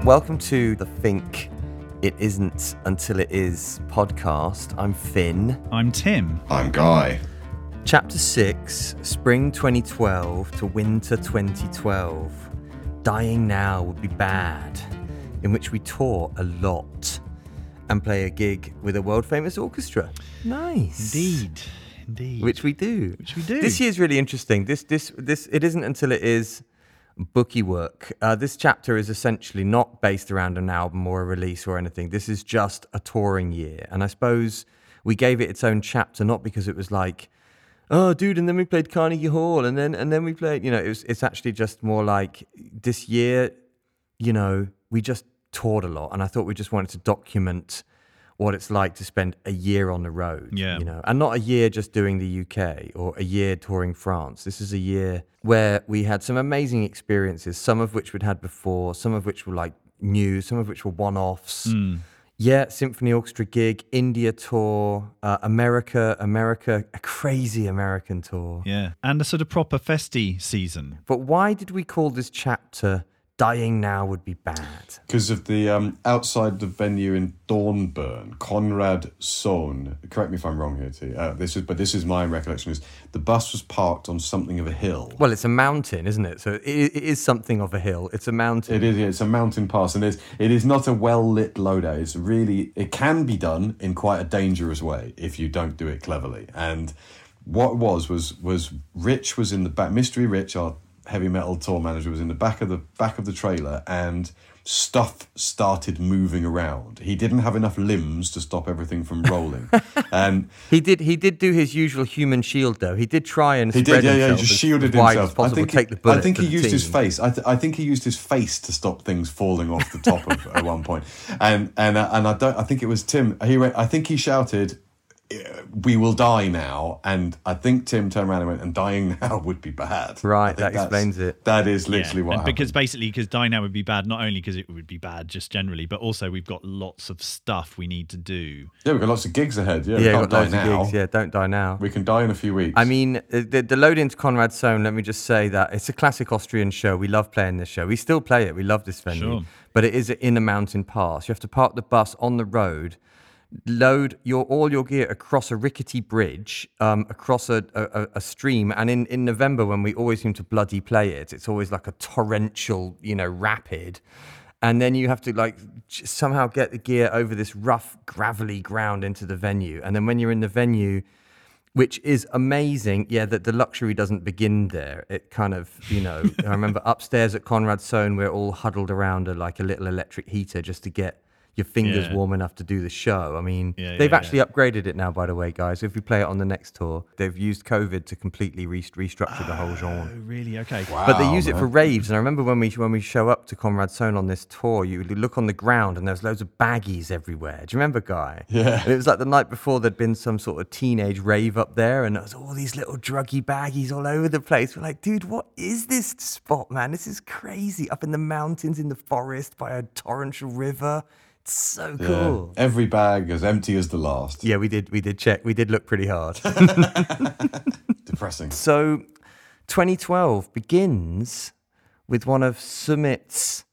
Welcome to the Think It Isn't Until It Is podcast. I'm Finn. I'm Tim. I'm Guy. Chapter 6, Spring 2012 to Winter 2012. Dying Now Would Be Bad, in which we tour a lot and play a gig with a world-famous orchestra. Nice. Indeed. Which we do. This year's really interesting. This It Isn't Until It Is bookie work. This chapter is essentially not based around an album or a release or anything. This is just a touring year. And I suppose we gave it its own chapter, not because it was like, oh, dude, and then we played Carnegie Hall, and then we played, it's actually just more like this year, we just toured a lot. And I thought we just wanted to document what it's like to spend a year on the road, and not a year just doing the UK or a year touring France. This is a year where we had some amazing experiences, some of which we'd had before, some of which were like new, some of which were one-offs. Yeah, symphony orchestra gig, India tour, America, a crazy American tour. Yeah, and a sort of proper festy season. But why did we call this chapter Dying Now Would Be Bad? Because of the outside the venue in Dornbirn, Konrad Sohn. Correct me if I'm wrong here, T. This is my recollection. Is the bus was parked on something of a hill? Well, it's a mountain, isn't it? So it is something of a hill. It's a mountain. It is. It's a mountain pass, and it is not a well lit loadout. It can be done in quite a dangerous way if you don't do it cleverly. And what was Rich was in the back. Mystery Rich, our heavy metal tour manager, was in the back of the trailer, and stuff started moving around. He didn't have enough limbs to stop everything from rolling. And he did do his usual human shield, though. He did try and spread himself. He just shielded as wide himself. as possible, take the bullet. I think he used his team. face. I think he used his face to stop things falling off the top of at one point. And I think it was Tim. I think he shouted, "We will die now," and I think Tim turned around and went, "And dying now would be bad." Right, that explains it. That is literally what happened. Because dying now would be bad, not only because it would be bad just generally, but also we've got lots of stuff we need to do. Yeah, we've got lots of gigs ahead. Yeah, we we've can't got loads die of now. gigs. Yeah, don't die now. We can die in a few weeks. I mean, the load into Konrad Sohn, let me just say that it's a classic Austrian show. We love playing this show. We still play it. We love this venue. Sure. But it is in a mountain pass. You have to park the bus on the road, load all your gear across a rickety bridge, across a stream. And in November, when we always seem to bloody play it, it's always like a torrential, rapid. And then you have to somehow get the gear over this rough, gravelly ground into the venue. And then when you're in the venue, which is amazing, that the luxury doesn't begin there. It kind of, I remember upstairs at Konrad Sohn, we're all huddled around a little electric heater just to get your fingers warm enough to do the show. I mean, they've actually upgraded it now, by the way, guys. If we play it on the next tour, they've used COVID to completely restructure the whole genre. Oh, really? Okay. Wow, But they use it for raves. And I remember when we show up to Konrad Sohn on this tour, you look on the ground and there's loads of baggies everywhere. Do you remember, Guy? Yeah. And it was like the night before there'd been some sort of teenage rave up there, and there was all these little druggy baggies all over the place. We're like, dude, what is this spot, man? This is crazy. Up in the mountains, in the forest, by a torrential river. It's so cool. Yeah. Every bag as empty as the last. Yeah, we did check. We did look pretty hard. Depressing. So 2012 begins with one of Summit's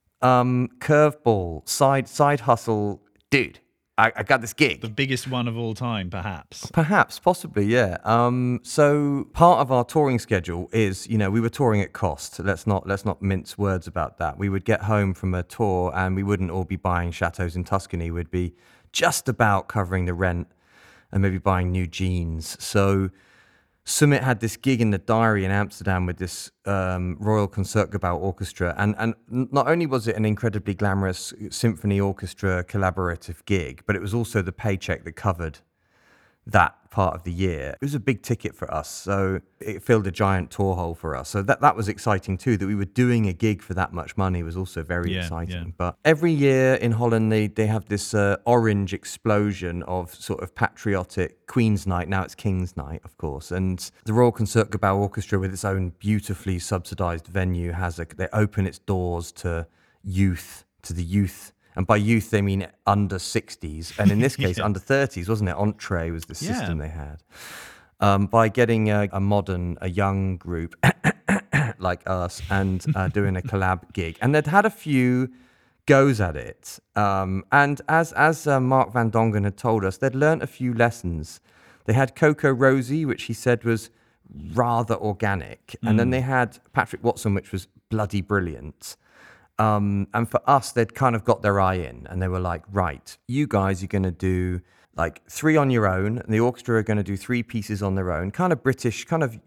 curveball, side hustle. Dude, I got this gig. The biggest one of all time, perhaps. Perhaps, possibly, yeah. So part of our touring schedule is, we were touring at cost. Let's not mince words about that. We would get home from a tour and we wouldn't all be buying chateaus in Tuscany. We'd be just about covering the rent and maybe buying new jeans. So Summit had this gig in the diary in Amsterdam with this Royal Concertgebouw Orchestra. And not only was it an incredibly glamorous symphony orchestra collaborative gig, but it was also the paycheck that covered that part of the year. It was a big ticket for us, so it filled a giant tour hole for us. So that was exciting too. That we were doing a gig for that much money was also very exciting. Yeah. But every year in Holland, they have this orange explosion of sort of patriotic Queen's Night. Now it's King's Night, of course. And the Royal Concertgebouw Orchestra, with its own beautifully subsidized venue, they open its doors to the youth. And by youth, they mean under 60s. And in this case, under 30s, wasn't it? Entree was the system they had. By getting a young group like us and doing a collab gig. And they'd had a few goes at it. And as Mark Van Dongen had told us, they'd learnt a few lessons. They had Coco Rosie, which he said was rather organic. And then they had Patrick Watson, which was bloody brilliant. And for us, they'd kind of got their eye in, and they were like, right, you guys are going to do like 3 on your own, and the orchestra are going to do 3 pieces on their own, kind of British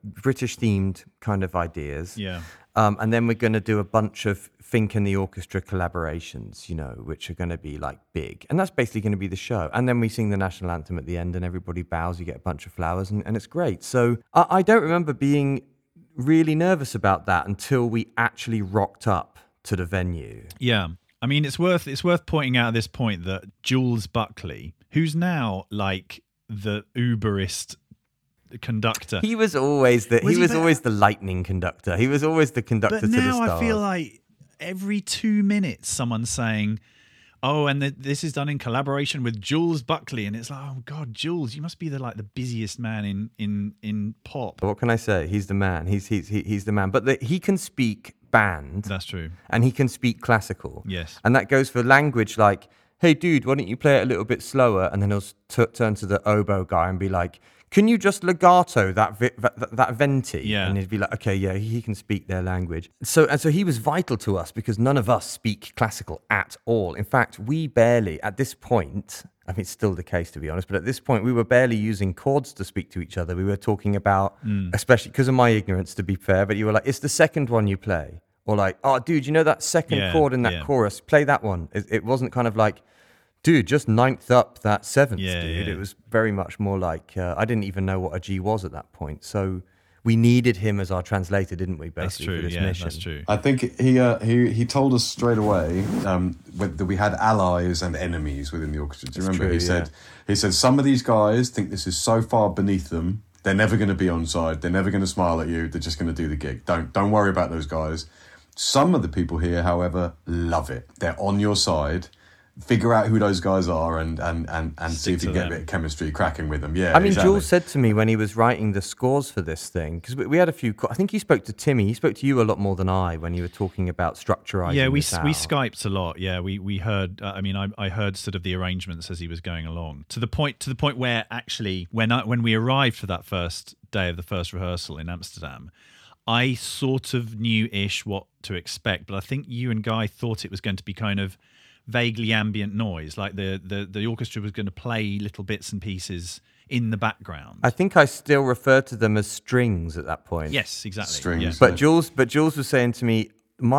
themed kind of ideas. Yeah. And then we're going to do a bunch of Fink and the orchestra collaborations, which are going to be like big. And that's basically going to be the show. And then we sing the national anthem at the end and everybody bows, you get a bunch of flowers, and it's great. So I don't remember being really nervous about that until we actually rocked up to the venue. Yeah. I mean, it's worth pointing out at this point that Jules Buckley, who's now like the Uberist conductor. He was always always the lightning conductor. He was always the conductor to the stars. But now I feel like every 2 minutes someone's saying, oh, and this is done in collaboration with Jules Buckley, and it's like, oh God, Jules, you must be the busiest man in pop. What can I say? He's the man. He's the man. But he can speak band. That's true. And he can speak classical. Yes. And that goes for language like, hey dude, why don't you play it a little bit slower? And then he'll turn to the oboe guy and be like, can you just legato that venti? Yeah. And he'd be like, okay, yeah, he can speak their language. So he was vital to us because none of us speak classical at all. In fact, we barely, at this point, I think it's still the case to be honest, but at this point we were barely using chords to speak to each other. We were talking about, especially because of my ignorance to be fair, but you were like, it's the second one you play. Or like, oh dude, you know that second chord in that chorus? Play that one. It wasn't kind of like, dude, just ninth up that seventh, dude. Yeah. It was very much more like, I didn't even know what a G was at that point. So we needed him as our translator, didn't we, basically, for this mission? That's true. I think he told us straight away that we had allies and enemies within the orchestra. Do you remember? He said, some of these guys think this is so far beneath them, they're never going to be on side, they're never going to smile at you, they're just going to do the gig. Don't worry about those guys. Some of the people here, however, love it. They're on your side. Figure out who those guys are and see if you can get a bit of chemistry cracking with them. Yeah, I mean, exactly. Jules said to me when he was writing the scores for this thing, because we had a few, I think he spoke to Timmy, he spoke to you a lot more than I when you were talking about structurizing. Yeah, we Skyped a lot. Yeah, we heard, I heard sort of the arrangements as he was going along to the point where actually when we arrived for that first day of the first rehearsal in Amsterdam, I sort of knew-ish what to expect, but I think you and Guy thought it was going to be kind of vaguely ambient noise, like the orchestra was going to play little bits and pieces in the background. I think I still refer to them as strings at that point. Yes, exactly. Strings. Yeah. But Jules was saying to me,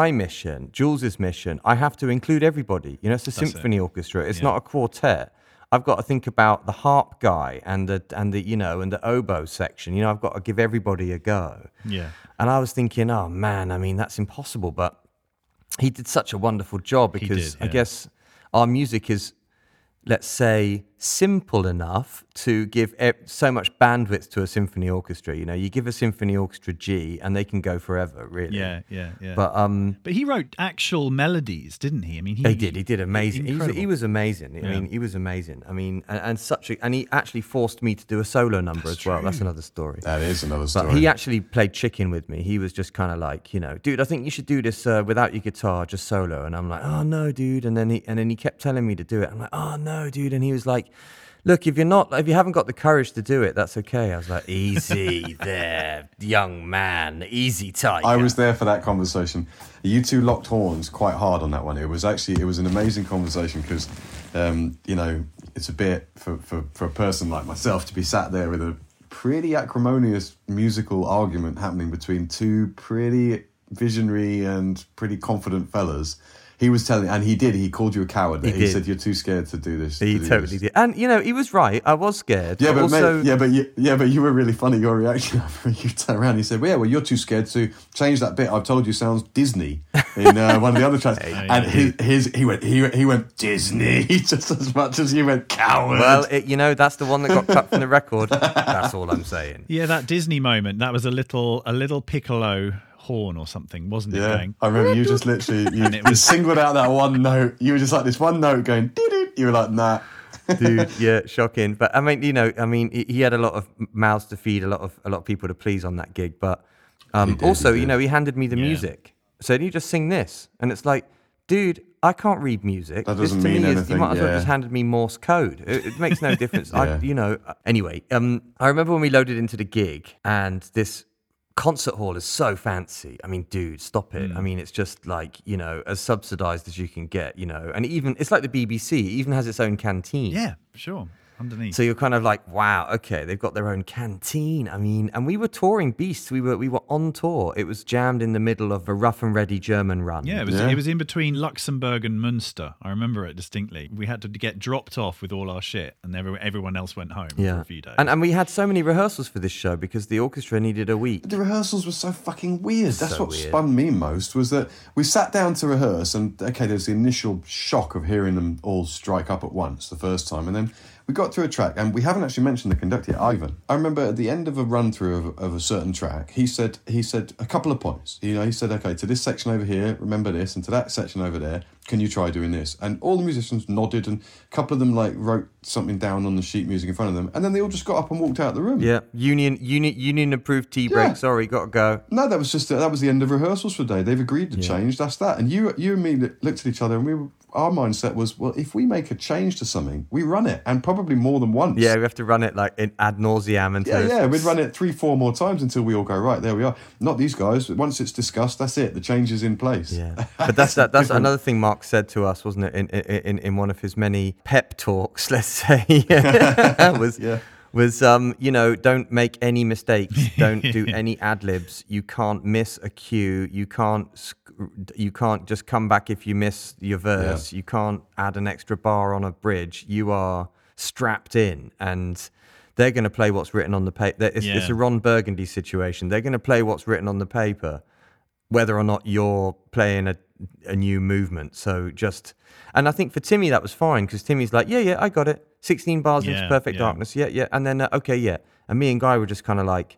Jules's mission, I have to include everybody. It's a symphony orchestra. It's not a quartet. I've got to think about the harp guy and the oboe section. I've got to give everybody a go. Yeah. And I was thinking, oh man, I mean that's impossible, but he did such a wonderful job because I guess our music is, let's say, simple enough to give so much bandwidth to a symphony orchestra. You give a symphony orchestra G and they can go forever, really. Yeah. But he wrote actual melodies, didn't he? I mean, he did amazing. He was amazing. Yeah. I mean, he was amazing. I mean, and he actually forced me to do a solo number as well. That's another story. That is another story. But he actually played chicken with me. He was just kind of like, dude, I think you should do this without your guitar, just solo. And I'm like, oh no, dude. And then he kept telling me to do it. I'm like, oh no, dude. And he was like, look, if you haven't got the courage to do it, that's okay. I was like, easy there, young man, easy tiger. I was there for that conversation. You two locked horns quite hard on that one. It was an amazing conversation because, it's a bit for a person like myself to be sat there with a pretty acrimonious musical argument happening between two pretty visionary and pretty confident fellas. He was telling, and he called you a coward. He said you're too scared to do this. He totally did. And, he was right. I was scared. Yeah, but also... but you were really funny, your reaction after you turned around. He said, well, you're too scared to change that bit. I've told you sounds Disney in one of the other tracks. He went Disney just as much as you went coward. Well, that's the one that got cut from the record. That's all I'm saying. Yeah, that Disney moment, that was a little piccolo horn or something, wasn't it? Going, I remember you just literally you singled out that one note. You were just like this one note going doo-doo. You were like, nah. Dude, yeah, shocking. But I mean, he had a lot of mouths to feed, a lot of people to please on that gig. But he handed me the music. So you just sing this, and it's like, dude, I can't read music. That this doesn't to mean me is, anything, you might as well yeah. just handed me Morse code. It makes no difference. Yeah. Anyway, I remember when we loaded into the gig, and this concert hall is so fancy. I mean, dude, stop it. I mean, it's just like, as subsidized as you can get, and even it's like the BBC. It even has its own canteen. Yeah, sure. Underneath. So you're kind of like, wow, okay, they've got their own canteen. I mean, and we were touring Beasts. We were on tour. It was jammed in the middle of a rough and ready German run. Yeah, it was in between Luxembourg and Münster. I remember it distinctly. We had to get dropped off with all our shit, and everyone else went home for a few days. And we had so many rehearsals for this show because the orchestra needed a week. The rehearsals were so fucking weird. That's So what weird. spun me most, was that we sat down to rehearse, and okay, there's the initial shock of hearing them all strike up at once the first time, and then we got through a track, and we haven't actually mentioned the conductor yet, Ivan. I remember at the end of a run through of a certain track, he said a couple of points. He said, okay, to this section over here, remember this, and to that section over there, can you try doing this? And all the musicians nodded, and a couple of them wrote something down on the sheet music in front of them, and then they all just got up and walked out of the room. Yeah, union approved tea break. Yeah. Sorry, got to go. No, that was the end of rehearsals for the day. They've agreed to change. That's that. And you and me looked at each other, and our mindset was, well, if we make a change to something, we run it, and probably more than once. Yeah, we have to run it like in ad nauseam until. Yeah, we'd run it 3-4 more times until we all go, right, there we are. Not these guys. Once it's discussed, that's it. The change is in place. Yeah, but that's another thing Mark said to us, wasn't it? In one of his many pep talks, let's say, was don't make any mistakes, don't do any ad libs. You can't miss a cue. You can't just come back if you miss your verse. You can't add an extra bar on a bridge. You are strapped in, and they're going to play what's written on the paper. It's a Ron Burgundy situation. They're going to play what's written on the paper, whether or not you're playing a new movement. So and I think for Timmy that was fine, because Timmy's like, yeah, I got it. 16 bars into Perfect Darkness. Yeah. And then, okay, yeah. And me and Guy were just kind of like,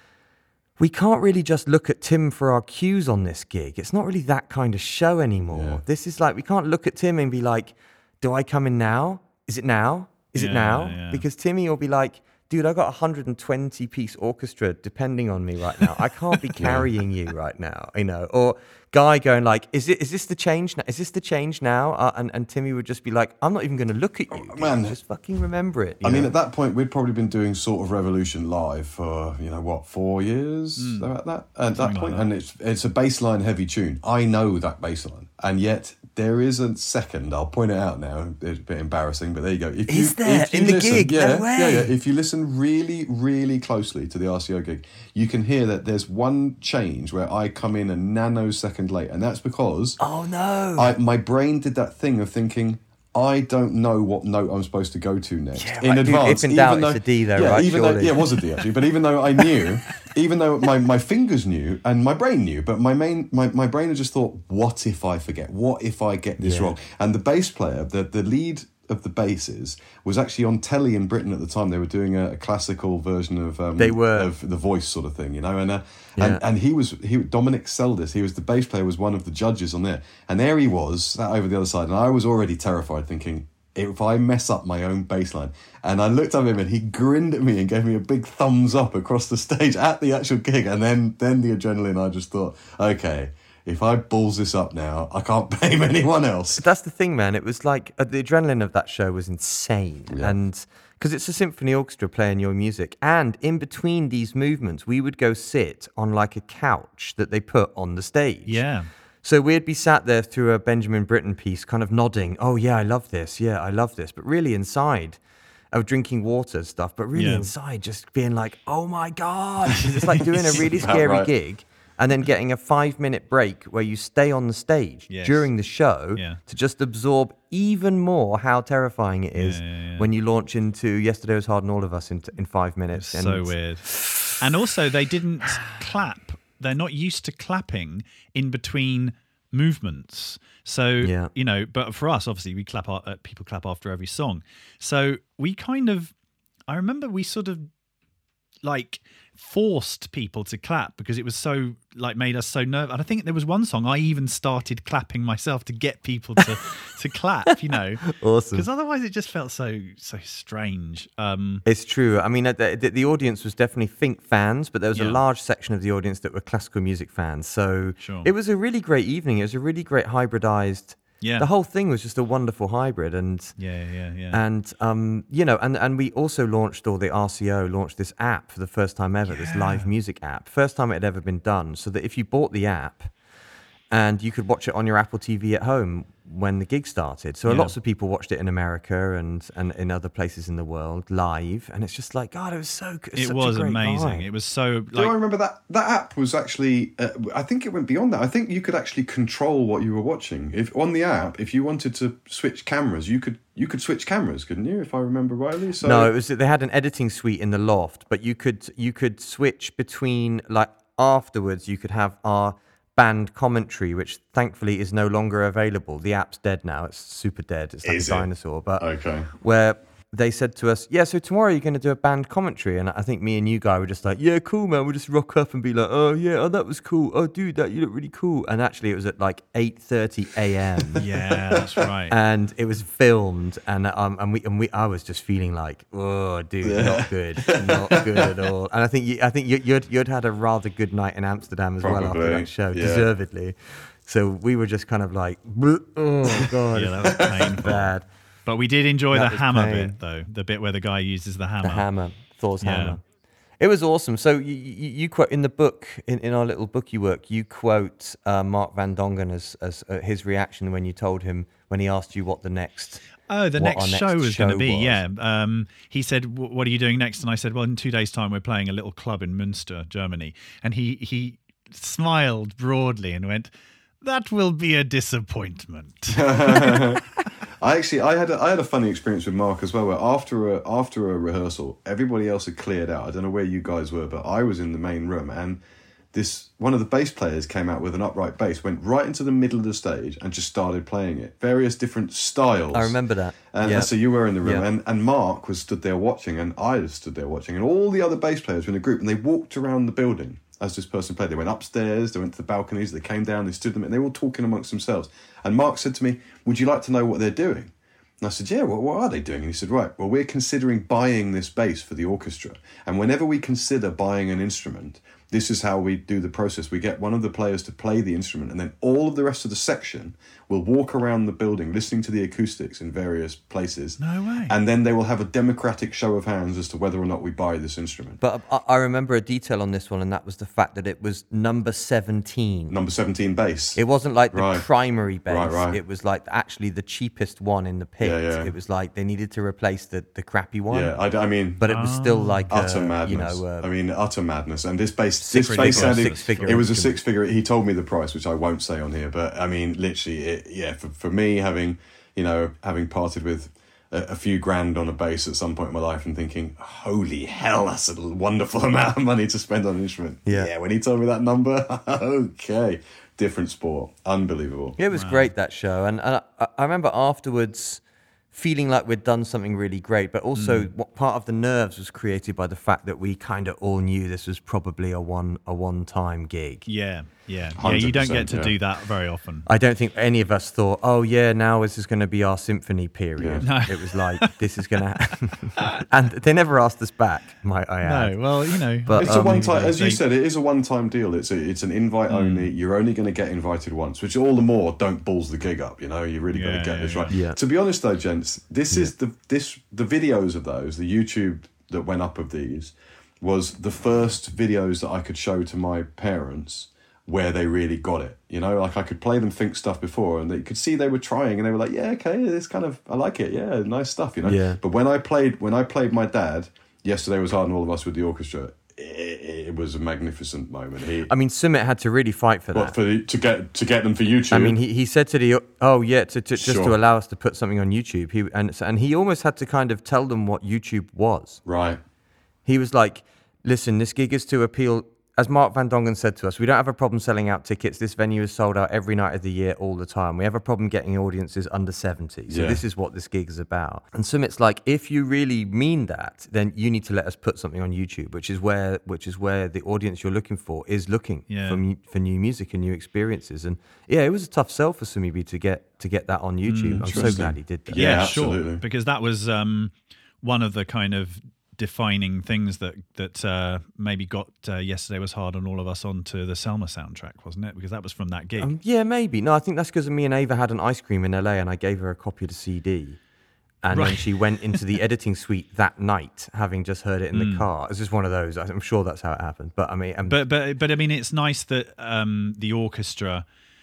we can't really just look at Tim for our cues on this gig. It's not really that kind of show anymore. Yeah. This is like, we can't look at Tim and be like, do I come in now? Is it now? Is it now? Yeah. Because Timmy will be like, dude, I got a 120-piece orchestra depending on me right now. I can't be carrying you right now, Or Guy going like, is this the change now? Is this the change now? And Timmy would just be like, I'm not even going to look at you. Dude. Man. Just fucking remember it. I mean, at that point, we'd probably been doing Sort of Revolution live for, 4 years? About that? At that point. And it's a bassline heavy tune. I know that bassline. And yet, there is a second, I'll point it out now, it's a bit embarrassing, but there you go. Is there? In the gig? No way. Yeah. If you listen really, really closely to the RCO gig, you can hear that there's one change where I come in a nanosecond late, and that's because oh no, my brain did that thing of thinking, I don't know what note I'm supposed to go to next in advance. If in doubt, it's a D though, right? It was a D actually. But even though I knew, even though my fingers knew and my brain knew, but my brain had just thought, what if I forget? What if I get this wrong? And the bass player, the lead of the basses, was actually on telly in Britain at the time. They were doing a classical version of of The Voice sort of thing, and he Dominic Seldis, he was the bass player, was one of the judges on there, and there he was sat over the other side, and I was already terrified, thinking, if I mess up my own bass line. And I looked at him and he grinned at me and gave me a big thumbs up across the stage at the actual gig, and then the adrenaline, I just thought, okay, if I balls this up now, I can't blame anyone else. That's the thing, man. It was like the adrenaline of that show was insane. Yeah. And because it's a symphony orchestra playing your music. And in between these movements, we would go sit on like a couch that they put on the stage. Yeah. So we'd be sat there through a Benjamin Britten piece, kind of nodding, oh yeah, I love this. Yeah, I love this. But really inside, of drinking water and stuff, but really inside just being like, oh my God. It's like doing a really scary gig. And then getting a 5-minute break where you stay on the stage during the show to just absorb even more how terrifying it is when you launch into Yesterday Was Hard and All of Us in 5 minutes. It's so weird. And also, they didn't clap. They're not used to clapping in between movements. So, but for us, obviously, we clap. People clap after every song. So I remember we sort of like forced people to clap because it was so made us so nervous. And I think there was one song I even started clapping myself to get people to clap, Awesome. Because otherwise it just felt so strange. It's true. I mean, the audience was definitely Fink fans, but there was a large section of the audience that were classical music fans. So it was a really great evening. It was a really great hybridized Yeah. The whole thing was just a wonderful hybrid, and and we also launched, or the RCO launched this app for the first time ever, this live music app, first time it had ever been done, so that if you bought the app, and you could watch it on your Apple TV at home when the gig started. So lots of people watched it in America and in other places in the world live. And it's just like, God, it was so good. It was amazing. It was so... Do I remember that app was actually... I think it went beyond that. I think you could actually control what you were watching. If on the app, if you wanted to switch cameras, you could switch cameras, couldn't you, if I remember rightly? So... No, it was they had an editing suite in the loft, but you could switch between, like, afterwards you could have our band commentary, which thankfully is no longer available. The app's dead now. It's super dead. It's like a dinosaur. But okay. Where they said to us, so tomorrow you're going to do a band commentary. And I think me and you, Guy, were just like, yeah, cool, man. We'll just rock up and be like, that was cool. Oh, dude, you look really cool. And actually it was at like 8:30 a.m. Yeah, that's right. And it was filmed. And I was just feeling like, oh, dude, not good. Not good at all. And I think you'd had a rather good night in Amsterdam as well after that show, deservedly. So we were just kind of like, oh, God. Yeah, that was painful. Bad. But we did enjoy the hammer bit, though. The bit where the guy uses the hammer. The hammer. Thor's hammer. It was awesome. So you quote in the book, in our little bookie work, you quote Mark Van Dongen as his reaction when you told him, when he asked you what the next... Oh, the next show was going to be, he said, what are you doing next? And I said, well, in 2 days' time, we're playing a little club in Münster, Germany. And he smiled broadly and went, that will be a disappointment. I had a funny experience with Mark as well, where after a rehearsal, everybody else had cleared out. I don't know where you guys were, but I was in the main room, and one of the bass players came out with an upright bass, went right into the middle of the stage and just started playing it. Various different styles. I remember that. And so you were in the room, and Mark was stood there watching, and I was stood there watching, and all the other bass players were in a group, and they walked around the building as this person played. They went upstairs, they went to the balconies, they came down, they stood them, and they were all talking amongst themselves. And Mark said to me, would you like to know what they're doing? And I said, what are they doing? And he said, right, well, we're considering buying this bass for the orchestra. And whenever we consider buying an instrument, this is how we do the process. We get one of the players to play the instrument, and then all of the rest of the section will walk around the building listening to the acoustics in various places. No way. And then they will have a democratic show of hands as to whether or not we buy this instrument. But I remember a detail on this one, and that was the fact that it was number 17. Number 17 bass. It wasn't like the primary bass. Right. It was like actually the cheapest one in the pit. Yeah. It was like they needed to replace the crappy one. Yeah, I mean... But it was still like... utter madness. Utter madness. And this bass sounded... Six-figure. It was a six-figure. He told me the price, which I won't say on here. But, I mean, literally, for me, having parted with a few grand on a bass at some point in my life and thinking, holy hell, that's a wonderful amount of money to spend on an instrument. Yeah, when he told me that number, okay, different sport. Unbelievable. It was great, that show. And I remember afterwards feeling like we'd done something really great, but also what part of the nerves was created by the fact that we kind of all knew this was probably a one-time gig. Yeah, you don't get to do that very often. I don't think any of us thought, now this is going to be our symphony period. Yeah. No. It was like, this is going to happen. And they never asked us back, might I add. No, well, But it's a one-time, as you said, it is a one-time deal. It's an invite only. You're only going to get invited once, which all the more don't balls the gig up, You really got to get this right. Yeah. To be honest though, gents, this is the videos of those, the YouTube that went up of these, was the first videos that I could show to my parents where they really got it, like I could play them think stuff before, and they could see they were trying, and they were like, yeah, okay, this kind of, I like it, yeah, nice stuff, Yeah. But when I played my dad, Yesterday Was Hard and All of Us with the orchestra, it was a magnificent moment. Sumit had to really fight for that. To get them for YouTube. I mean, he said to to allow us to put something on YouTube. And he almost had to kind of tell them what YouTube was. Right. He was like, listen, this gig is to appeal. As Mark Van Dongen said to us, we don't have a problem selling out tickets. This venue is sold out every night of the year, all the time. We have a problem getting audiences under 70. So this is what this gig is about. And Sumit's like, if you really mean that, then you need to let us put something on YouTube, which is where the audience you're looking for is looking for new music and new experiences. And it was a tough sell for Sumi to get that on YouTube. I'm so glad he did that. Yeah, absolutely. sure. Because that was one of the kind of defining things that maybe got Yesterday Was Hard on All of Us onto the Selma soundtrack, wasn't it? Because that was from that gig. Yeah, maybe. No, I think that's because me and Ava had an ice cream in LA, and I gave her a copy of the CD. And then she went into the editing suite that night, having just heard it in the car. It's just one of those. I'm sure that's how it happened. But I mean, but I mean, it's nice that the orchestra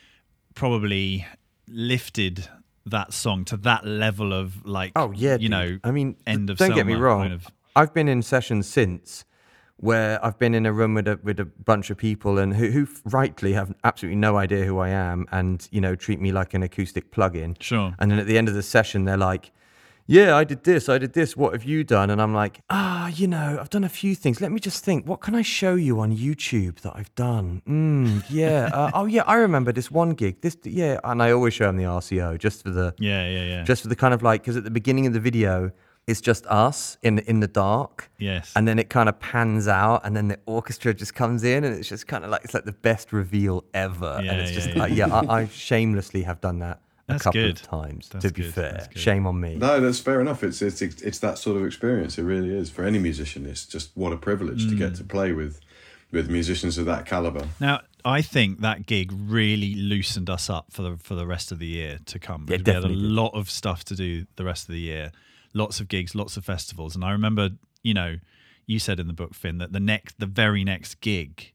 probably lifted that song to that level of like, oh yeah, you know, I mean, end of don't Selma get me wrong. kind of. I've been in sessions since where I've been in a room with a bunch of people and who rightly have absolutely no idea who I am, and you know, treat me like an acoustic plug-in. Sure. And then at the end of the session, they're like, yeah, I did this, what have you done? And I'm like, you know, I've done a few things. Let me just think, what can I show you on YouTube that I've done? Yeah. Oh, yeah, I remember this one gig. And I always show them the RCO just for the... Yeah. Just for the kind of like, because at the beginning of the video, it's just us in the dark. Yes. And then it kind of pans out, and then the orchestra just comes in, and it's just kind of like, it's like the best reveal ever. Yeah, and it's just I shamelessly have done that. That's a couple good. of times, That's to be good. fair. That's good. Shame on me. No, that's fair enough. It's that sort of experience. It really is. For any musician, it's just what a privilege to get to play with musicians of that caliber. Now, I think that gig really loosened us up for the rest of the year to come. Yeah, Because we had a definitely did. lot of stuff to do the rest of the year. Lots of gigs, lots of festivals. And I remember, you know, you said in the book, Finn, that the very next gig,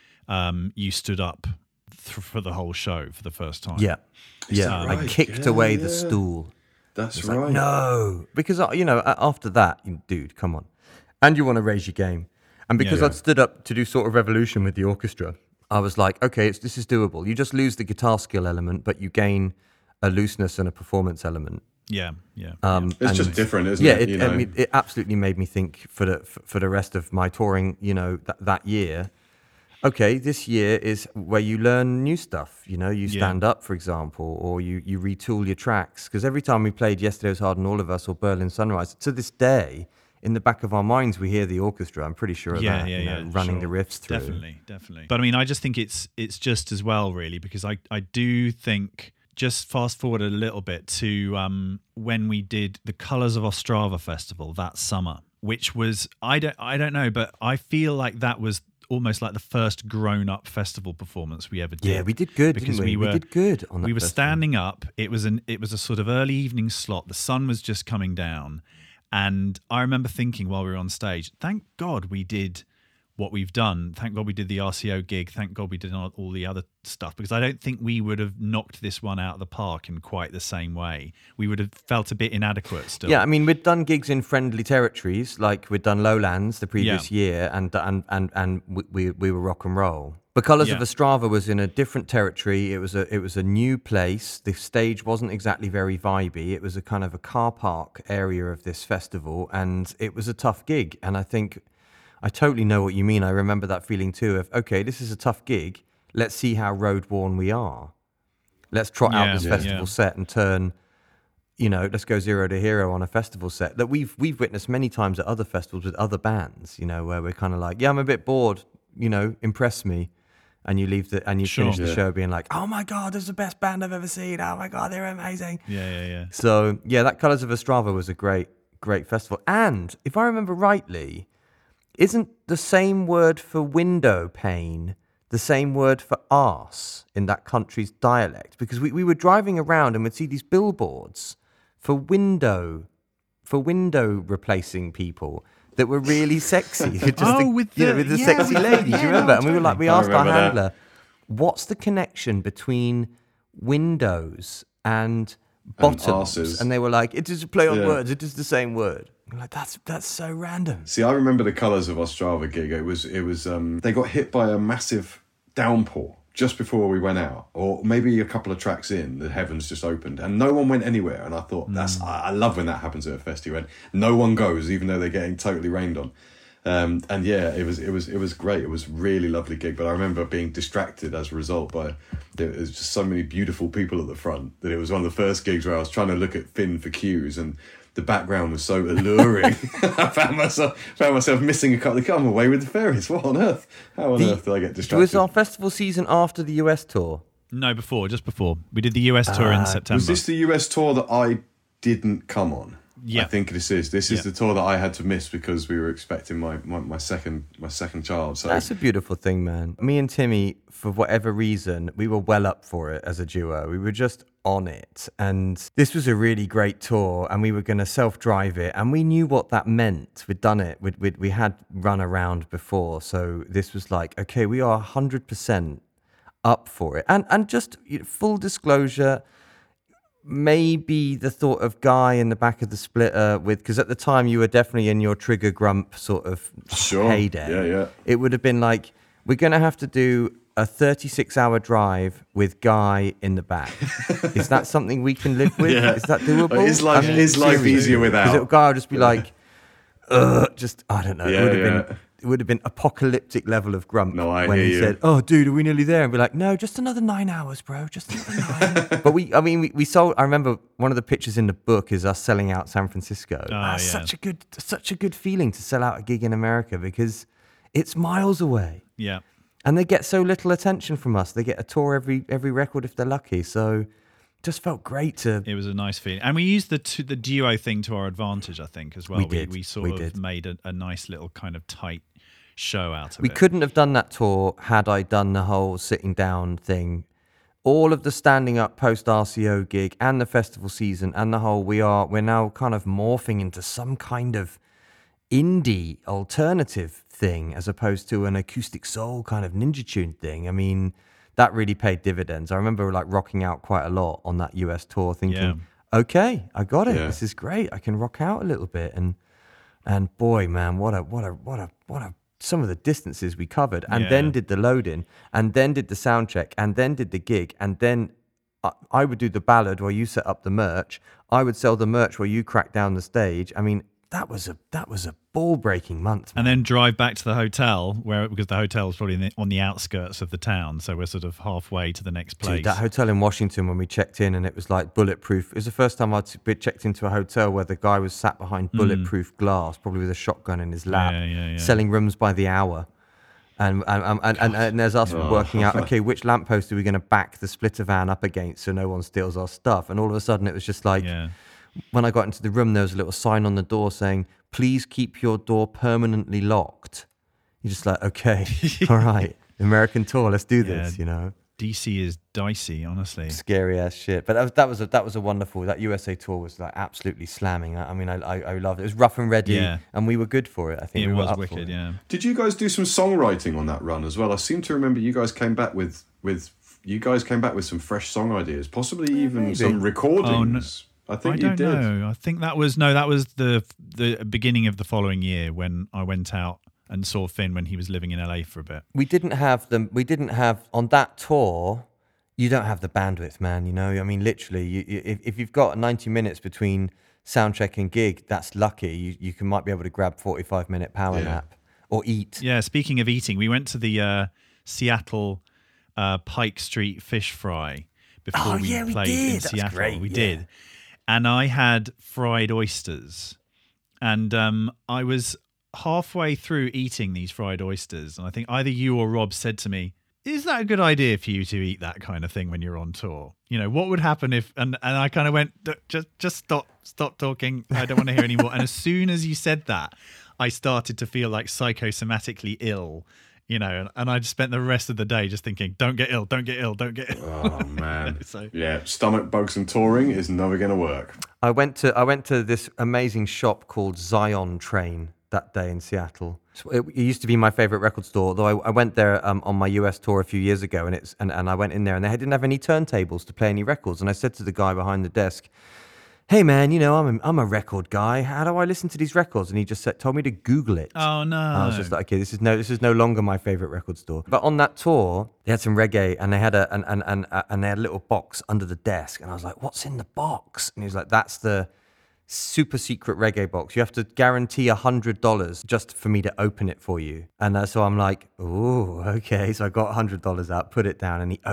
you stood up for the whole show for the first time. Yeah. that I right? kicked Yeah, away yeah. the stool. That's It's right. like, no. Because, you know, after that, dude, come on. And you want to raise your game. And because Yeah. I'd stood up to do Sort of Revolution with the orchestra, I was like, okay, this is doable. You just lose the guitar skill element, but you gain a looseness and a performance element. Yeah. It's just different, isn't Yeah, it? You know? I mean, it absolutely made me think for the rest of my touring, you know, that year. Okay, this year is where you learn new stuff. You know, you stand up, for example, or you retool your tracks. Because every time we played Yesterday Was Hard on All of Us or Berlin Sunrise, to this day, in the back of our minds, we hear the orchestra. I'm pretty sure of that. You know, running the riffs through. Definitely. But I mean, I just think it's just as well, really, because I do think. Just fast forward a little bit to when we did the Colours of Ostrava festival that summer, which was I don't know, but I feel like that was almost like the first grown-up festival performance we ever did. Yeah, we did good because didn't we did good on that. We were festival. standing up. It was a sort of early evening slot. The sun was just coming down, and I remember thinking while we were on stage, thank God we did what we've done. Thank God we did the RCO gig. Thank God we did all the other stuff, because I don't think we would have knocked this one out of the park in quite the same way. We would have felt a bit inadequate still. Yeah, I mean, we'd done gigs in friendly territories, like we'd done Lowlands the previous year, and we were rock and roll. But Colours of Ostrava was in a different territory. It was a new place. The stage wasn't exactly very vibey. It was a kind of a car park area of this festival, and it was a tough gig. And I think I totally know what you mean. I remember that feeling too of, okay, this is a tough gig. Let's see how road-worn we are. Let's trot out this festival set and turn, you know, let's go 0 to hero on a festival set that we've witnessed many times at other festivals with other bands, you know, where we're kind of like, yeah, I'm a bit bored, you know, impress me. And you leave finish the show being like, oh my God, this is the best band I've ever seen. Oh my God, they're amazing. Yeah. So yeah, that Colours of Ostrava was a great festival. And if I remember rightly, isn't the same word for window pane the same word for arse in that country's dialect? Because we were driving around and we'd see these billboards for window replacing people that were really sexy. With the sexy ladies, you remember? And we asked our handler, what's the connection between windows and bottoms? And they were like, it is a play on words, it is the same word. I'm like, that's so random. See, I remember the Colours of Ostrava gig. It was they got hit by a massive downpour just before we went out, or maybe a couple of tracks in. The heavens just opened, and no one went anywhere. And I thought, I love when that happens at a festival. No one goes, even though they're getting totally rained on. And yeah, it was great. It was a really lovely gig. But I remember being distracted as a result by there was just so many beautiful people at the front that it was one of the first gigs where I was trying to look at Finn for cues, and the background was so alluring. I found myself missing a couple of come away with the fairies. What on earth? How on earth did I get distracted? Was our festival season after the US tour? No, just before. We did the US tour in September. Was this the US tour that I didn't come on? Yeah. I think this is the tour that I had to miss because we were expecting my second child. So that's a beautiful thing, man. Me and Timmy, for whatever reason, we were well up for it as a duo. We were just on it, and this was a really great tour, and we were going to self-drive it, and we knew what that meant. We'd done it. We had run around before, so this was like, okay, we are 100% up for it. And just full disclosure, maybe the thought of Guy in the back of the splitter because at the time you were definitely in your Trigger Grump sort of heyday. Yeah. It would have been like, we're going to have to do a 36-hour drive with Guy in the back. Is that something we can live with? Yeah. Is that doable? Is life easier without? Because Guy would just be like, just, I don't know. It would have been apocalyptic level of grump when he said, "Oh, dude, are we nearly there?" And be like, "No, just another 9 hours, bro. Just another 9." But we sold. I remember one of the pictures in the book is us selling out San Francisco. Such a good feeling to sell out a gig in America because it's miles away. Yeah, and they get so little attention from us. They get a tour every record if they're lucky. So. Just felt great to. It was a nice feeling, and we used the duo thing to our advantage, I think, as well. We did. We sort of made a nice little kind of tight show out of it. We couldn't have done that tour had I done the whole sitting down thing. All of the standing up post RCO gig and the festival season and the whole we're now kind of morphing into some kind of indie alternative thing as opposed to an acoustic soul kind of Ninja Tune thing. I mean, that really paid dividends. I remember like rocking out quite a lot on that US tour thinking, okay, I got it. Yeah. This is great. I can rock out a little bit. And boy, man, what a some of the distances we covered, and then did the load-in, and then did the sound check, and then did the gig, and then I would do the ballad while you set up the merch. I would sell the merch while you cracked down the stage. I mean, that was a ball-breaking month, man. And then drive back to the hotel because the hotel was probably on the outskirts of the town, so we're sort of halfway to the next place. Dude, that hotel in Washington when we checked in, and it was like bulletproof. It was the first time I'd checked into a hotel where the guy was sat behind bulletproof glass, probably with a shotgun in his lap, selling rooms by the hour. And there's us working out, okay, which lamppost are we going to back the splitter van up against so no one steals our stuff? And all of a sudden it was just like... Yeah. When I got into the room, there was a little sign on the door saying, "Please keep your door permanently locked." You're just like, okay, all right, American tour, let's do this, you know. DC is dicey, honestly. Scary ass shit. But that was a wonderful, that USA tour was like absolutely slamming. I mean, I loved it. It was rough and ready, and we were good for it. I think it we was wicked, yeah. Did you guys do some songwriting on that run as well? I seem to remember you guys came back with some fresh song ideas, possibly even some recordings. I think you did. I don't know. I think that was the beginning of the following year when I went out and saw Finn when he was living in LA for a bit. We didn't have on that tour. You don't have the bandwidth, man. You know, I mean, literally, if you've got 90 minutes between soundcheck and gig, that's lucky. You might be able to grab 45-minute power nap or eat. Yeah. Speaking of eating, we went to the Seattle Pike Street Fish Fry before we played in Seattle. That's great. We did. And I had fried oysters. And I was halfway through eating these fried oysters. And I think either you or Rob said to me, "Is that a good idea for you to eat that kind of thing when you're on tour? You know, what would happen if..." And I kind of went, just stop talking. I don't want to hear anymore. And as soon as you said that, I started to feel like psychosomatically ill. You know, and I just spent the rest of the day just thinking, don't get ill, don't get ill, don't get ill. Oh, man. Stomach bugs and touring is never going to work. I went to this amazing shop called Zion Train that day in Seattle. It used to be my favorite record store, although I went there on my US tour a few years ago, and I went in there, and they didn't have any turntables to play any records. And I said to the guy behind the desk, "Hey man, you know, I'm a record guy. How do I listen to these records?" And he just told me to Google it. Oh no! And I was just like, okay, this is no longer my favorite record store. But on that tour, they had some reggae, and they had and they had a little box under the desk, and I was like, "What's in the box?" And he was like, "That's the super secret reggae box. You have to guarantee $100 just for me to open it for you." And so I'm like, "Oh, okay." So I got $100 out, put it down, and he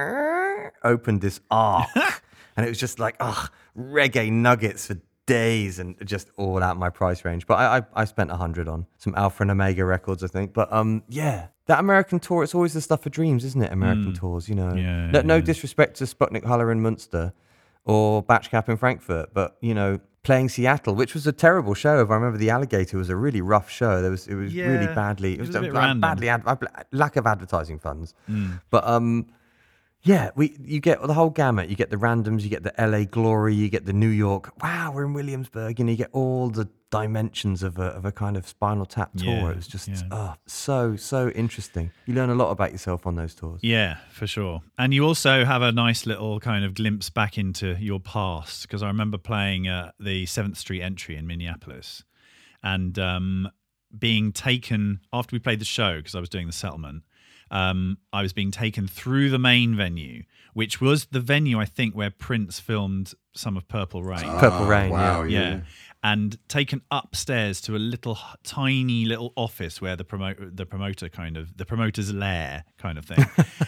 opened this arc. And it was just like, reggae nuggets for days and just all out my price range. But I spent $100 on some Alpha and Omega records, I think. But that American tour, it's always the stuff of dreams, isn't it? American tours, you know. No disrespect to Sputnik, Haller and Munster or Batch Cap in Frankfurt. But, you know, playing Seattle, which was a terrible show. If I remember, The Alligator was a really rough show. It was really badly. It was a bit random. Lack of advertising funds. But yeah, you get the whole gamut. You get the randoms, you get the LA Glory, you get the New York. Wow, we're in Williamsburg, and you get all the dimensions of a kind of Spinal Tap tour. Yeah, It was just so interesting. You learn a lot about yourself on those tours. Yeah, for sure. And you also have a nice little kind of glimpse back into your past, because I remember playing the 7th Street Entry in Minneapolis and being taken after we played the show, because I was doing the settlement. I was being taken through the main venue, which was the venue, I think, where Prince filmed some of Purple Rain. Purple Rain, wow, yeah. And taken upstairs to a tiny little office where the promoter's lair kind of thing.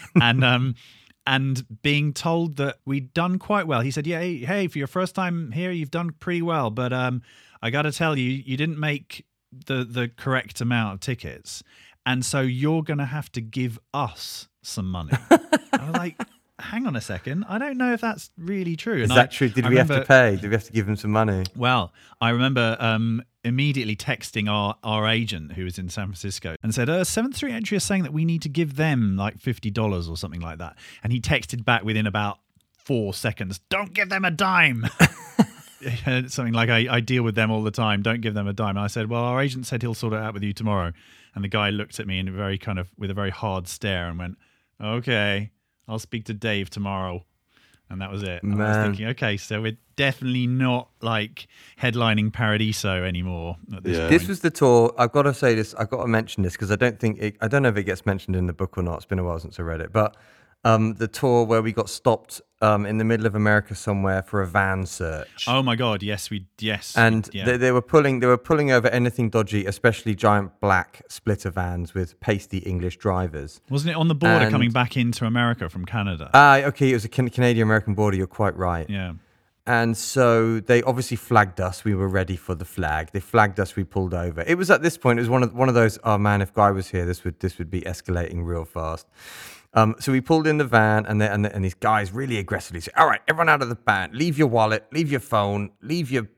And being told that we'd done quite well. He said, yeah, hey, for your first time here, you've done pretty well. But I got to tell you, you didn't make the correct amount of tickets. And so you're going to have to give us some money. I was like, hang on a second. I don't know if that's really true. Is that true? Did we have to pay? Did we have to give him some money? Well, I remember immediately texting our agent who was in San Francisco and said, 7th Street Entry is saying that we need to give them like $50 or something like that. And he texted back within about 4 seconds, don't give them a dime. Something like, I deal with them all the time. Don't give them a dime. And I said, well, our agent said he'll sort it out with you tomorrow. And the guy looked at me with a very hard stare and went, okay, I'll speak to Dave tomorrow. And that was it. And I was thinking, okay, so we're definitely not like headlining Paradiso anymore at this point. This was the tour. I've got to say this. I've got to mention this because I don't know if it gets mentioned in the book or not. It's been a while since I read it. But the tour where we got stopped in the middle of America somewhere for a van search. Oh my God! Yes. And they were pulling over anything dodgy, especially giant black splitter vans with pasty English drivers. Wasn't it on the border coming back into America from Canada? Okay, it was a Canadian-American border. You're quite right. Yeah. And so they obviously flagged us. We were ready for the flag. They flagged us. We pulled over. It was at this point. It was one of those. Oh man, if Guy was here, this would be escalating real fast. So we pulled in the van, and these guys really aggressively said, "All right, everyone out of the van. Leave your wallet. Leave your phone. Leave your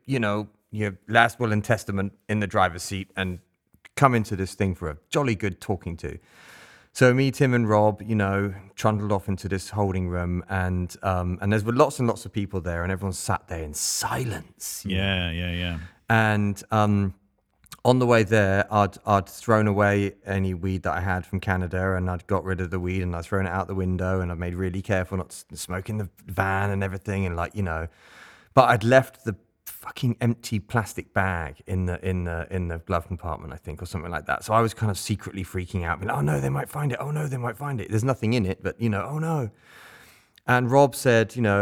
last will and testament in the driver's seat, and come into this thing for a jolly good talking to." So me, Tim, and Rob, trundled off into this holding room, and there's lots and lots of people there, and everyone sat there in silence. Yeah. And on the way there, I'd thrown away any weed that I had from Canada, and I'd got rid of the weed, and I'd thrown it out the window, and I made really careful not to smoke in the van and everything, and but I'd left the fucking empty plastic bag in the glove compartment, I think, or something like that. So I was kind of secretly freaking out, oh no, they might find it. Oh no, they might find it. There's nothing in it, but oh no. And Rob said, in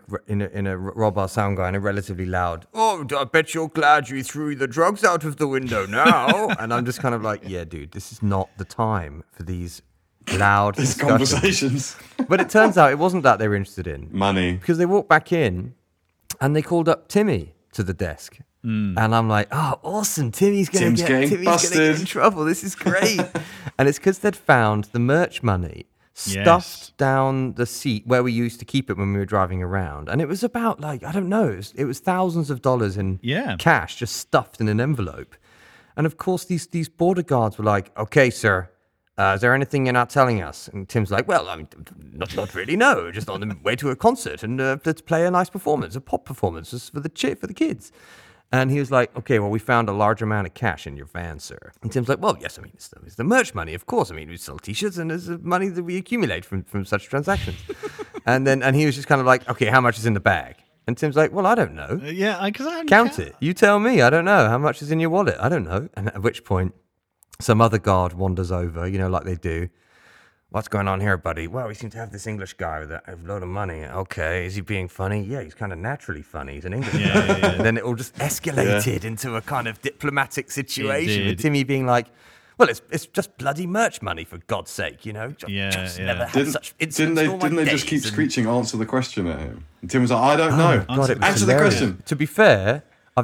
a Rob, our sound guy, in a relatively loud, "Oh, I bet you're glad you threw the drugs out of the window now." And I'm just kind of like, yeah, dude, this is not the time for these loud conversations. But it turns out it wasn't that they were interested in. Money. Because they walked back in and they called up Timmy to the desk. And I'm like, oh, awesome. Timmy's going to get in trouble. This is great. And it's because they'd found the merch money stuffed down the seat where we used to keep it when we were driving around. And it was about it was thousands of dollars in cash just stuffed in an envelope. And of course, these border guards were like, "Okay, sir, is there anything you're not telling us?" And Tim's like, "Well, I'm not really, no. Just on the way to a concert and let's play a nice performance, a pop performance just for the kids." And he was like, "Okay, well, we found a large amount of cash in your van, sir." And Tim's like, "Well, yes, I mean, it's the merch money, of course. I mean, we sell T-shirts and there's money that we accumulate from such transactions." and he was just kind of like, "Okay, how much is in the bag?" And Tim's like, "Well, I don't know. Because I count it. You tell me. I don't know. How much is in your wallet? I don't know." And at which point, some other guard wanders over, like they do. "What's going on here, buddy?" "Well, we seem to have this English guy with a load of money." "Okay, is he being funny?" "Yeah, he's kind of naturally funny. He's an English guy." And then it all just escalated into a kind of diplomatic situation with Timmy being like, "Well, it's just bloody merch money, for God's sake, Just never had such incidents in all my Didn't they just keep days." screeching, "Answer the question" at him? And Tim was like, "I don't know. God, it was Answer the hilarious. question." To be fair,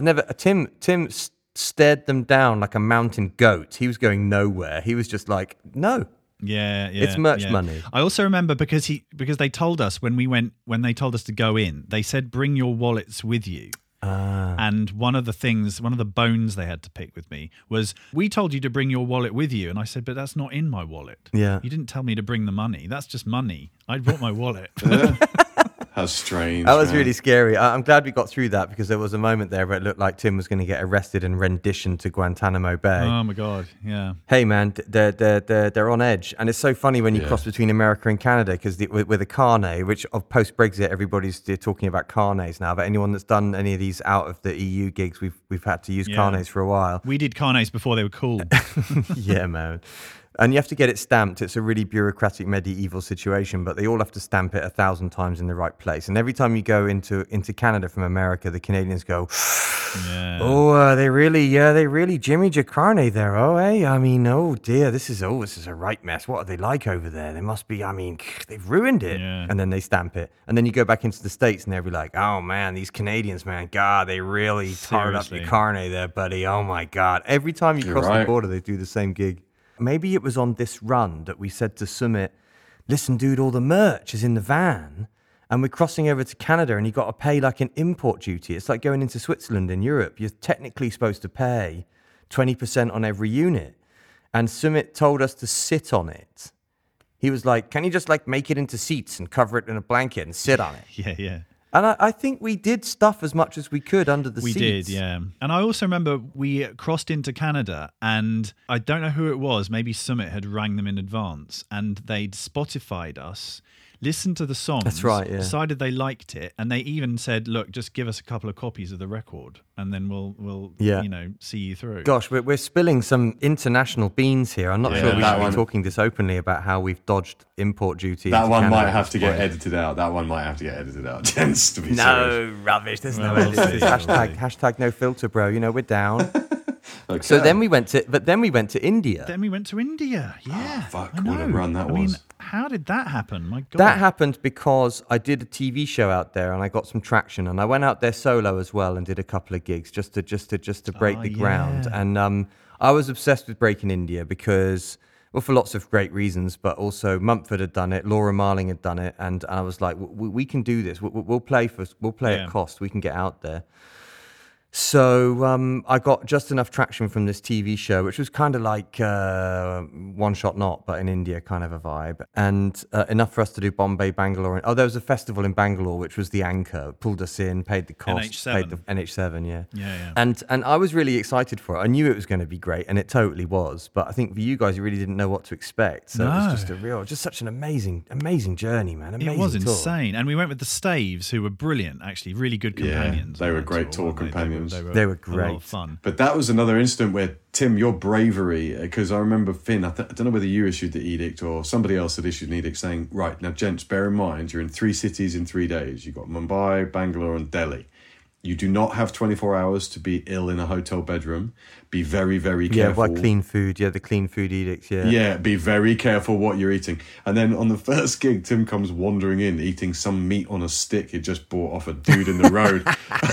Tim stared them down like a mountain goat. He was going nowhere. He was just like, "No." Yeah, It's merch money. I also remember because they told us when they told us to go in, they said bring your wallets with you. And one of the bones they had to pick with me was, we told you to bring your wallet with you. And I said, but that's not in my wallet. Yeah. You didn't tell me to bring the money. That's just money. I brought my wallet. How strange. That was man. really scary. I'm glad we got through that, because there was a moment there where it looked like Tim was going to get arrested and renditioned to Guantanamo Bay. Oh my God, yeah. Hey man, they're on edge, and it's so funny when you cross between America and Canada, because with a carnet, which of post Brexit everybody's talking about carnets now. But anyone that's done any of these out of the EU gigs, we've had to use carnets for a while. We did carnets before they were cool. Yeah, man. And you have to get it stamped. It's a really bureaucratic medieval situation, but they all have to stamp it 1,000 times in the right place. And every time you go into Canada from America, the Canadians go, "Oh, they really jimmied your carnet there. Oh, hey, I mean, oh dear, this is a right mess. What are they like over there? They must be. I mean, they've ruined it." Yeah. And then they stamp it, and then you go back into the States, and they'll be like, "Oh man, these Canadians, man, God, they really tarred up your carnet there, buddy. Oh my God." Every time you cross the border, they do the same gig. Maybe it was on this run that we said to Summit, "Listen, dude, all the merch is in the van, and we're crossing over to Canada, and you got to pay like an import duty. It's like going into Switzerland in Europe. You're technically supposed to pay 20% on every unit." And Summit told us to sit on it. He was like, "Can you just like make it into seats and cover it in a blanket and sit on it?" Yeah. And I think we did stuff as much as we could under the seats. We did, yeah. And I also remember we crossed into Canada, and I don't know who it was. Maybe Summit had rang them in advance, and they'd Spotified us, listened to the songs. That's right, yeah. Decided they liked it, and they even said, "Look, just give us a couple of copies of the record, and then we'll see you through." Gosh, we're spilling some international beans here. I'm not sure we should be talking this openly about how we've dodged import duty. That one might have to get edited out. Gents, to be serious. No, rubbish. There's no edit. Hashtag no filter, bro. You know, we're down. Okay. So then we went to India. Yeah. Fuck, what a run that was. I mean, how did that happen? My God. That happened because I did a TV show out there and I got some traction, and I went out there solo as well and did a couple of gigs just to break the ground. And I was obsessed with Breaking India because, well, for lots of great reasons, but also Mumford had done it, Laura Marling had done it, and I was like, we can do this. We'll play at cost. We can get out there. So I got just enough traction from this TV show, which was kind of like One Shot Not, but in India kind of a vibe, and enough for us to do Bombay, Bangalore. There was a festival in Bangalore, which was the anchor, pulled us in, paid the cost, paid the NH7, yeah. And I was really excited for it. I knew it was going to be great, and it totally was. But I think for you guys, you really didn't know what to expect. So it was just such an amazing journey, man. Amazing. It was tour. Insane. And we went with the Staves, who were brilliant, actually, really good companions. They were great tour companions. They were great. A lot of fun. But that was another incident where, Tim, your bravery, because I remember Finn, I don't know whether you issued the edict or somebody else had issued an edict saying, right, now, gents, bear in mind, you're in 3 cities in 3 days. You've got Mumbai, Bangalore and Delhi. You do not have 24 hours to be ill in a hotel bedroom. Be very, very careful. Yeah, clean food. Yeah, the clean food edicts, yeah. Yeah, be very careful what you're eating. And then on the first gig, Tim comes wandering in, eating some meat on a stick he'd just bought off a dude in the road.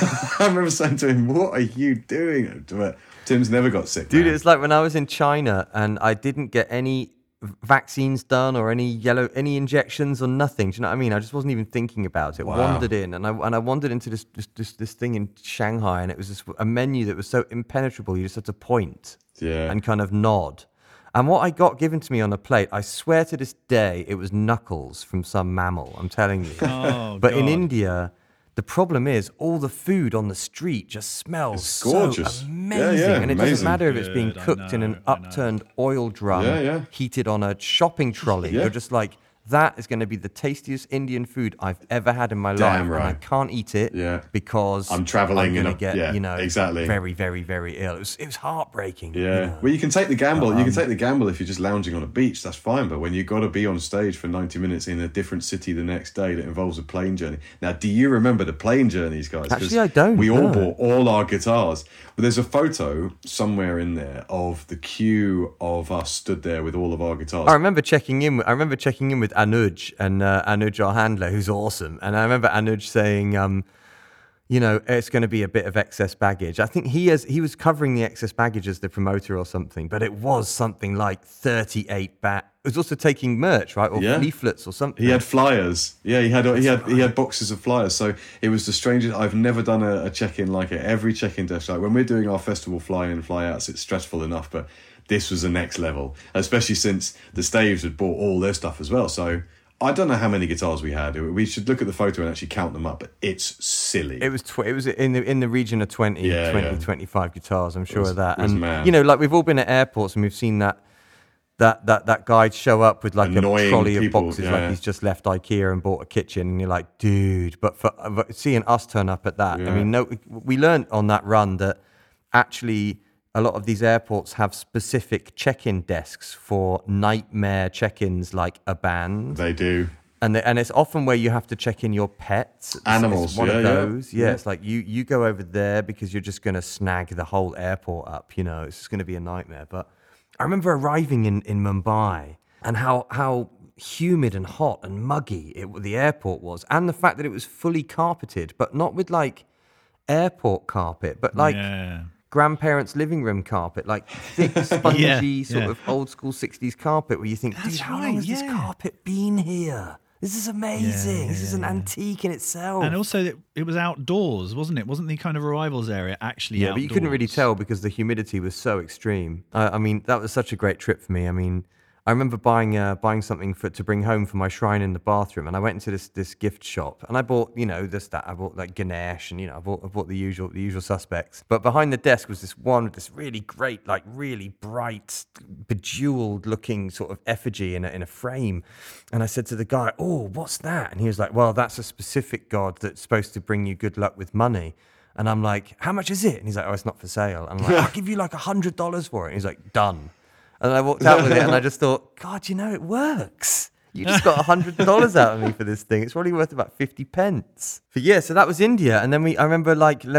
I remember saying to him, what are you doing? But Tim's never got sick, Dude, man. it's like when I was in China and I didn't get any vaccines done or any injections or nothing. Do you know what I mean? I just wasn't even thinking about it. Wow. Wandered in and I wandered into this thing in Shanghai, and it was a menu that was so impenetrable. You just had to point and kind of nod. And what I got given to me on a plate, I swear to this day, it was knuckles from some mammal. I'm telling you. But in India, the problem is all the food on the street just smells so amazing. And it doesn't matter if it's being cooked in an upturned oil drum, heated on a shopping trolley. You're just like, that is going to be the tastiest Indian food I've ever had in my life. Right. And I can't eat it because I'm traveling going to get, exactly. very, very, very ill. It was heartbreaking. Yeah. You know? Well, you can take the gamble. You can take the gamble if you're just lounging on a beach. That's fine. But when you've got to be on stage for 90 minutes in a different city the next day that involves a plane journey. Now, do you remember the plane journeys, guys? Actually, I don't. We all bought all our guitars. But there's a photo somewhere in there of the queue of us stood there with all of our guitars. I remember checking in with Anuj and Anuj, our handler, who's awesome. And I remember Anuj saying, it's going to be a bit of excess baggage. I think he was covering the excess baggage as the promoter or something, but it was something like 38 It was also taking merch, right, or leaflets or something. He had flyers. Yeah, he had boxes of flyers. So it was the strangest. I've never done a check-in like it. Every check-in desk, like when we're doing our festival fly-in and fly-outs, it's stressful enough, but this was the next level, especially since the Staves had bought all their stuff as well. So I don't know how many guitars we had. We should look at the photo and actually count them up, but it's silly. It was in the region of 25 guitars, I'm sure of that. And mad. Like we've all been at airports and we've seen that guy show up with like Annoying a trolley people, of boxes, like he's just left IKEA and bought a kitchen, and you're like, dude. But seeing us turn up at that, I mean, we learned on that run that actually a lot of these airports have specific check-in desks for nightmare check-ins, like a band. They do. And it's often where you have to check in your pets. Animals, it's one of those. Yeah, it's like you go over there because you're just going to snag the whole airport up. It's just going to be a nightmare. But I remember arriving in Mumbai and how humid and hot and muggy the airport was, and the fact that it was fully carpeted, but not with like airport carpet, but like grandparents' living room carpet, like thick, spongy, sort of old school 60s carpet, where you think, dude, how long has this carpet been here? This is amazing. This is an antique in itself. And also, it was outdoors, wasn't it? Wasn't the kind of arrivals area actually outdoors? But you couldn't really tell because the humidity was so extreme. I mean, that was such a great trip for me. I mean, I remember buying something to bring home for my shrine in the bathroom, and I went into this gift shop, and I bought I bought like Ganesh, and I bought the usual suspects. But behind the desk was this one with this really great, like really bright, bejeweled looking sort of effigy in a frame, and I said to the guy, "Oh, what's that?" And he was like, "Well, that's a specific god that's supposed to bring you good luck with money." And I'm like, "How much is it?" And he's like, "Oh, it's not for sale." I'm like, "I'll give you like $100 for it." And he's like, "Done." And I walked out with it, and I just thought, God, it works. You just got $100 out of me for this thing. It's probably worth about 50 pence. But so that was India. And then I remember,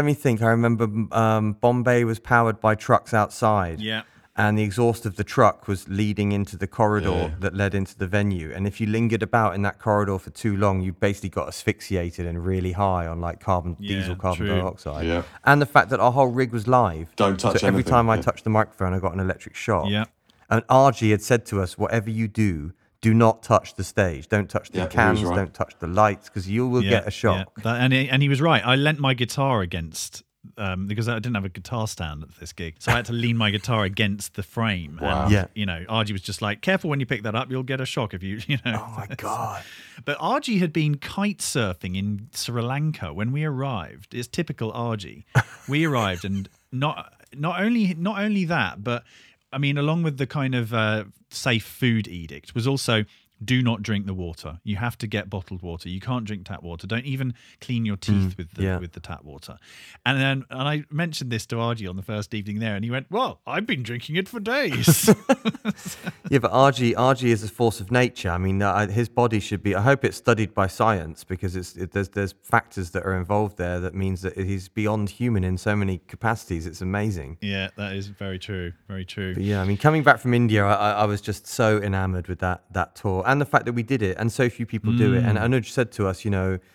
Bombay was powered by trucks outside. Yeah. And the exhaust of the truck was leading into the corridor that led into the venue. And if you lingered about in that corridor for too long, you basically got asphyxiated and really high on like diesel carbon dioxide. Yeah. And the fact that our whole rig was live. Don't touch anything. Every time I touched the microphone, I got an electric shock. Yeah. And RG had said to us, whatever you do not touch the stage. Don't touch the cans, don't touch the lights, because you will get a shock. Yeah. And he was right. I leant my guitar against, because I didn't have a guitar stand at this gig, so I had to lean my guitar against the frame. Wow. And, RG was just like, careful when you pick that up, you'll get a shock if you. Oh, my God. But RG had been kite surfing in Sri Lanka when we arrived. It's typical RG. We arrived, and not only that, but I mean, along with the kind of safe food edict was also do not drink the water. You have to get bottled water. You can't drink tap water. Don't even clean your teeth with the tap water. And I mentioned this to RG on the first evening there, and he went, "Well, I've been drinking it for days." Yeah, but RG is a force of nature. I mean, his body should be. I hope it's studied by science, because there's factors that are involved there that means that he's beyond human in so many capacities. It's amazing. Yeah, that is very true. Very true. But I mean, coming back from India, I was just so enamored with that tour. And the fact that we did it, and so few people do it. And Anuj said to us,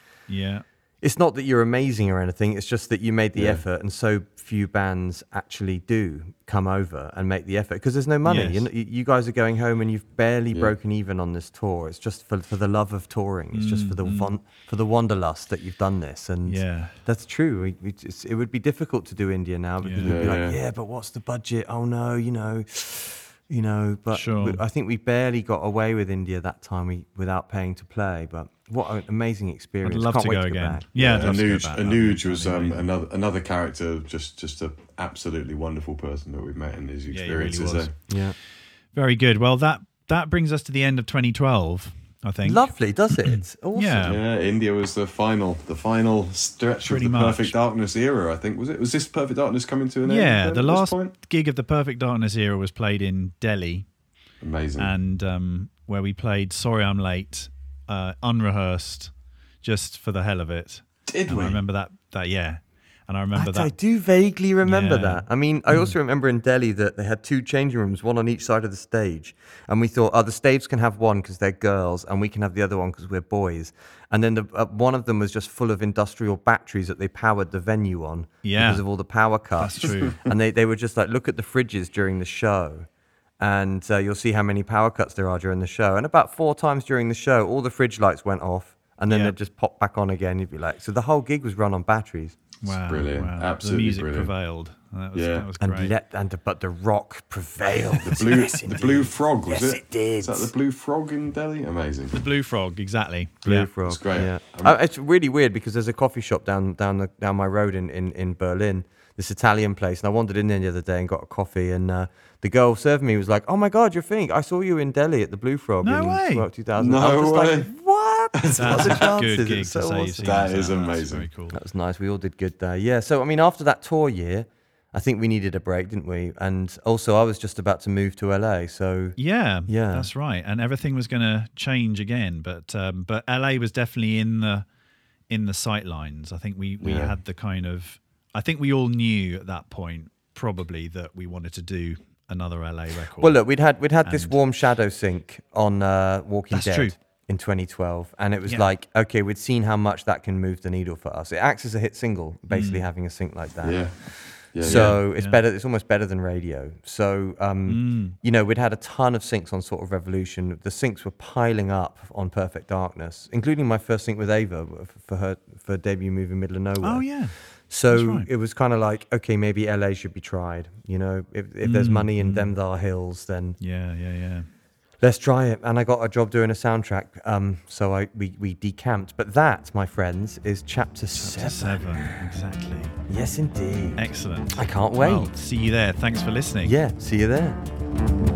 it's not that you're amazing or anything, it's just that you made the effort, and so few bands actually do come over and make the effort, because there's no money. Yes. You guys are going home and you've barely broken even on this tour. It's just for the love of touring. It's just for the wanderlust that you've done this. And that's true. It would be difficult to do India now, because we'd be like, but what's the budget? Oh no, but sure. I think we barely got away with India that time without paying to play. But what an amazing experience! I'd love Can't to wait go to again. Back. Yeah, Anuj was another character, just an absolutely wonderful person that we've met in his experiences. He really was. Very good. Well, that brings us to the end of 2012. I think. Lovely, does it? Awesome. Yeah, India was the final stretch of the Perfect Darkness era, I think. Was this Perfect Darkness coming to an end? Yeah, the last gig of the Perfect Darkness era was played in Delhi. Amazing. And where we played Sorry I'm Late, unrehearsed, just for the hell of it. Did we? I remember that, yeah. And I remember that. I do vaguely remember Yeah. that. I mean, I also remember in Delhi that they had 2 changing rooms, one on each side of the stage. And we thought, the staves can have one because they're girls, and we can have the other one because we're boys. And then one of them was just full of industrial batteries that they powered the venue on because of all the power cuts. That's true. And they were just like, look at the fridges during the show. And you'll see how many power cuts there are during the show. And about 4 times during the show, all the fridge lights went off. And then they'd just pop back on again. You'd be like, so the whole gig was run on batteries. Wow, brilliant. wow. Absolutely the music brilliant. prevailed. That was great. But the rock prevailed. The Blue Frog, was Yes, it? it did. Is that the Blue Frog in Delhi? Amazing. The Blue Frog, exactly. Blue Frog. It's great. Yeah. It's really weird because there's a coffee shop down my road in Berlin, this Italian place, and I wandered in there the other day and got a coffee, and the girl serving me was like, "Oh my God, you're Fink. I saw you in Delhi at the Blue Frog No in way. 2000." No I was just way. like, what? That's What are the a good chances? gig It's to so say you've awesome. seen That us is out. That's amazing. very cool. That was nice. We all did good there. Yeah. So, I mean, after that tour year, I think we needed a break, didn't we? And also, I was just about to move to LA. So, Yeah, Yeah. that's right. And everything was going to change again, but LA was definitely in the sight lines. I think we had the kind of. I think we all knew at that point probably that we wanted to do another LA record. well, look, we'd had this Warm Shadow sync on Walking That's Dead true. in 2012, and it was like, okay, we'd seen how much that can move the needle for us. It acts as a hit single, basically having a sync like that. Yeah. Yeah. So it's better. It's almost better than radio. So you know, we'd had a ton of syncs on Sort of Revolution. The syncs were piling up on Perfect Darkness, including my first sync with Ava for her debut movie Middle of Nowhere. Oh yeah. So That's right. it was kind of like, okay, maybe LA should be tried. You know, if there's money in them thar hills, then Yeah. let's try it. And I got a job doing a soundtrack. So we decamped. But that, my friends, is chapter 7. 7, exactly. Yes, indeed. Excellent. I can't wait. Well, see you there. Thanks for listening. Yeah, see you there.